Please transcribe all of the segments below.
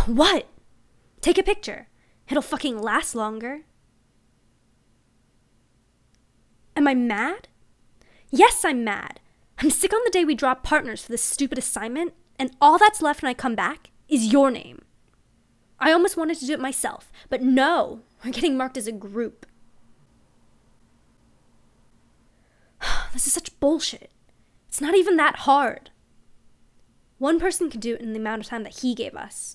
What? Take a picture. It'll fucking last longer. Am I mad? Yes, I'm mad. I'm sick on the day we drop partners for this stupid assignment, and all that's left when I come back is your name. I almost wanted to do it myself, but no, we're getting marked as a group. This is such bullshit. It's not even that hard. One person could do it in the amount of time that he gave us.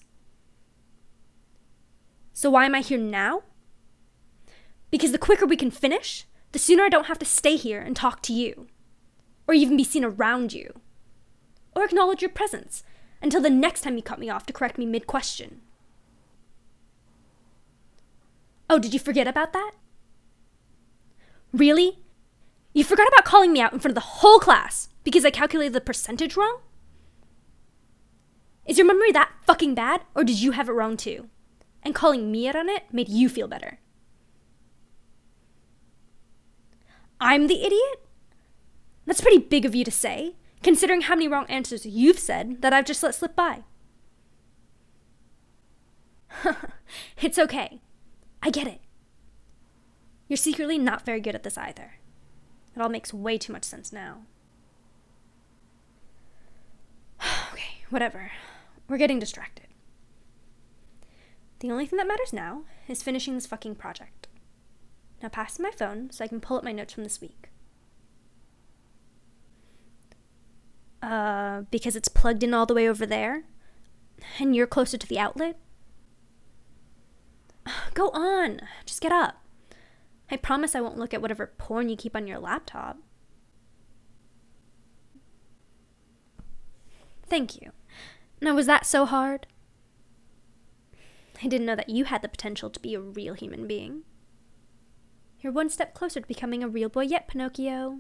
So why am I here now? Because the quicker we can finish, the sooner I don't have to stay here and talk to you, or even be seen around you, or acknowledge your presence until the next time you cut me off to correct me mid-question. Oh, did you forget about that? Really? You forgot about calling me out in front of the whole class because I calculated the percentage wrong? Is your memory that fucking bad, or did you have it wrong too? And calling me out on it made you feel better. I'm the idiot? That's pretty big of you to say, considering how many wrong answers you've said that I've just let slip by. It's okay. I get it. You're secretly not very good at this either. It all makes way too much sense now. Okay, whatever. We're getting distracted. The only thing that matters now is finishing this fucking project. Now pass me my phone so I can pull up my notes from this week. Because it's plugged in all the way over there? And you're closer to the outlet? Go on, just get up. I promise I won't look at whatever porn you keep on your laptop. Thank you. Now, was that so hard? I didn't know that you had the potential to be a real human being. You're one step closer to becoming a real boy yet, Pinocchio.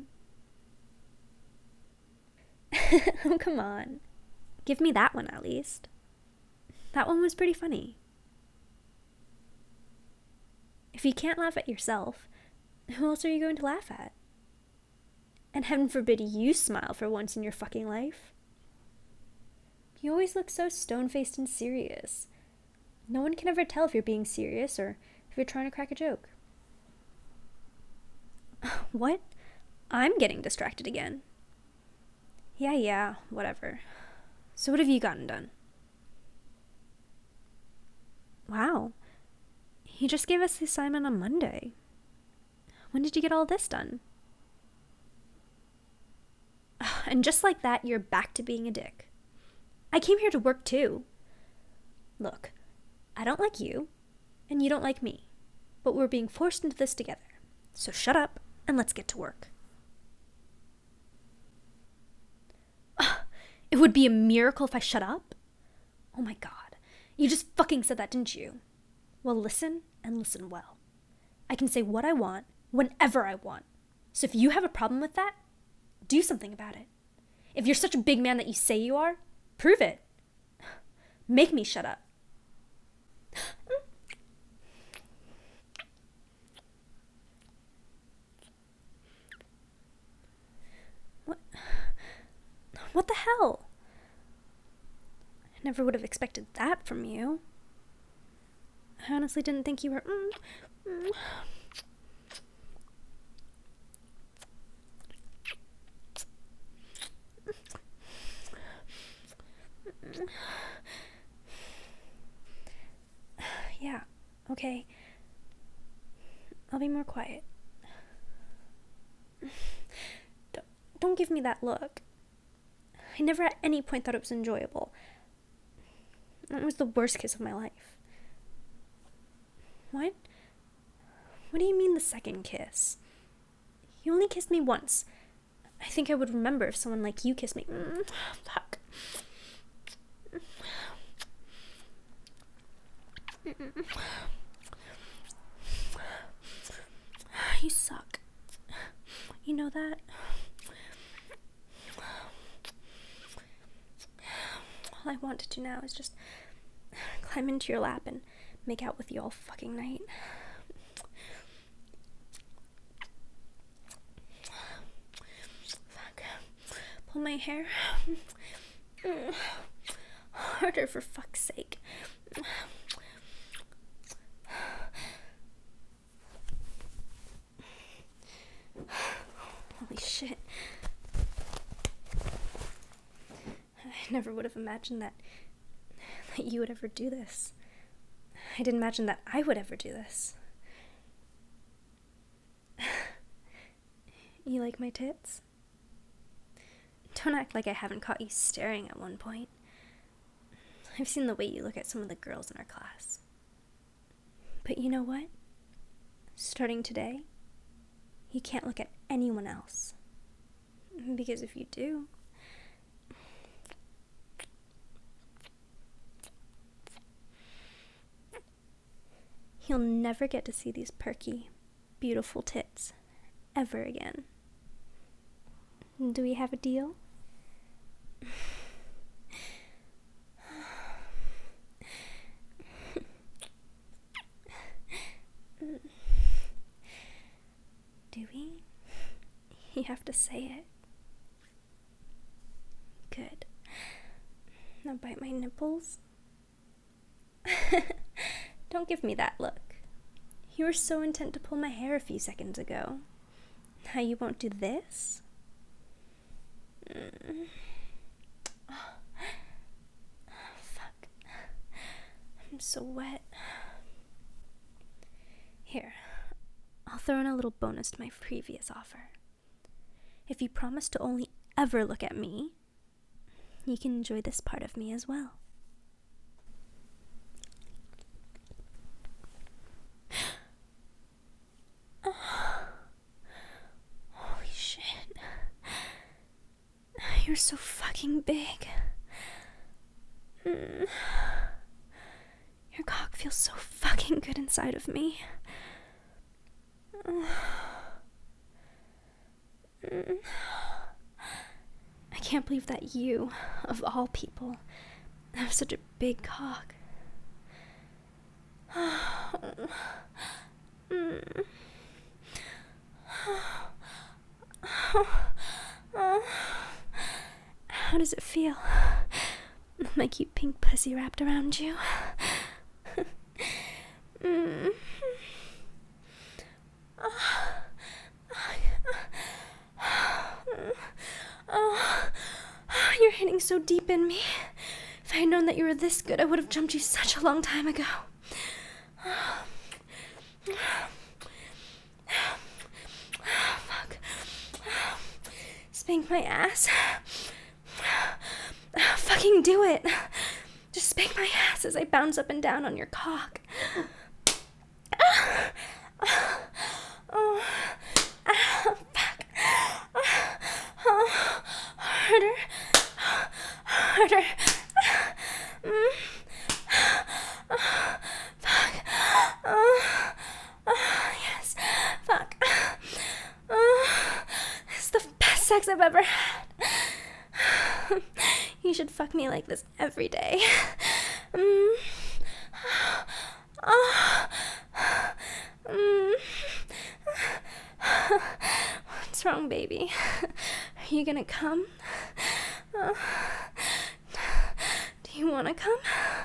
Oh, come on. Give me that one, at least. That one was pretty funny. If you can't laugh at yourself, who else are you going to laugh at? And heaven forbid you smile for once in your fucking life. You always look so stone-faced and serious. No one can ever tell if you're being serious or if you're trying to crack a joke. What? I'm getting distracted again. Yeah, whatever. So what have you gotten done? Wow. You just gave us the assignment on Monday. When did you get all this done? And just like that, you're back to being a dick. I came here to work too. Look, I don't like you, and you don't like me, but we're being forced into this together. So shut up, and let's get to work. It would be a miracle if I shut up? Oh my god, you just fucking said that, didn't you? Well, listen, and listen well. I can say what I want, whenever I want. So if you have a problem with that, do something about it. If you're such a big man that you say you are, prove it. Make me shut up. What the hell? I never would have expected that from you. I honestly didn't think you were... Yeah, okay. I'll be more quiet. Don't give me that look. I never at any point thought it was enjoyable. That was the worst kiss of my life. What? What do you mean the second kiss? You only kissed me once. I think I would remember if someone like you kissed me. Fuck. You suck. You know that? All I want to do now is just climb into your lap and make out with you all fucking night. Fuck. Pull my hair. harder, for fuck's sake. Holy shit. I never would have imagined that you would ever do this. I didn't imagine that I would ever do this. You like my tits? Don't act like I haven't caught you staring at one point. I've seen the way you look at some of the girls in our class. But you know what? Starting today, you can't look at anyone else. Because if you do, you'll never get to see these perky, beautiful tits ever again. Do we have a deal? Do we? You have to say it. Good. Now bite my nipples. Don't give me that look. You were so intent to pull my hair a few seconds ago. Now you won't do this? Oh, fuck. I'm so wet. Here, I'll throw in a little bonus to my previous offer. If you promise to only ever look at me, you can enjoy this part of me as well. Holy shit. You're so fucking big. Your cock feels so fucking good inside of me. I can't believe that you, of all people, have such a big cock. How does it feel? My cute pink pussy wrapped around you. You're hitting so deep in me. If I had known that you were this good, I would have jumped you such a long time ago. Fuck. Spank my ass. Fucking do it. Just spank my ass as I bounce up and down on your cock. Fuck. Harder. Harder. Fuck. Yes. Fuck. This is the best sex I've ever had. You should fuck me like this every day. What's wrong, baby? Are you gonna come? Do you wanna come?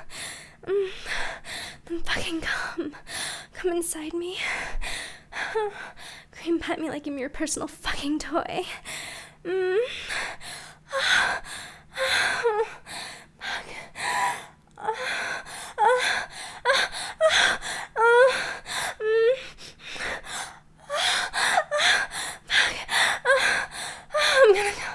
Then fucking come. Come inside me. Cream pat me like I'm your personal fucking toy. I'm gonna go.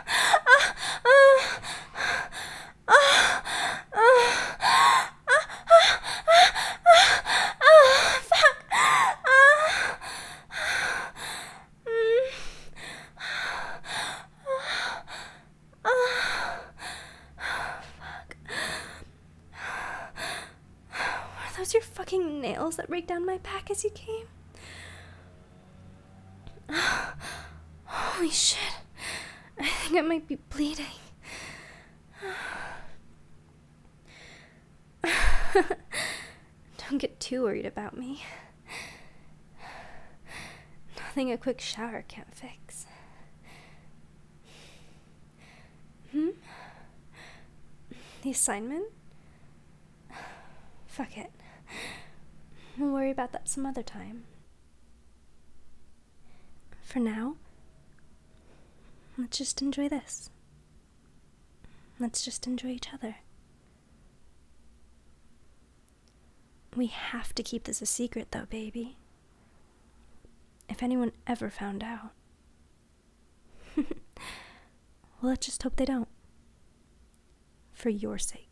Are those your fucking nails that break down my back as you came? Holy shit. I think I might be bleeding. Don't get too worried about me. Nothing a quick shower can't fix. The assignment? Fuck it. We'll worry about that some other time. For now, let's just enjoy this. Let's just enjoy each other. We have to keep this a secret, though, baby. If anyone ever found out. Well, let's just hope they don't. For your sake.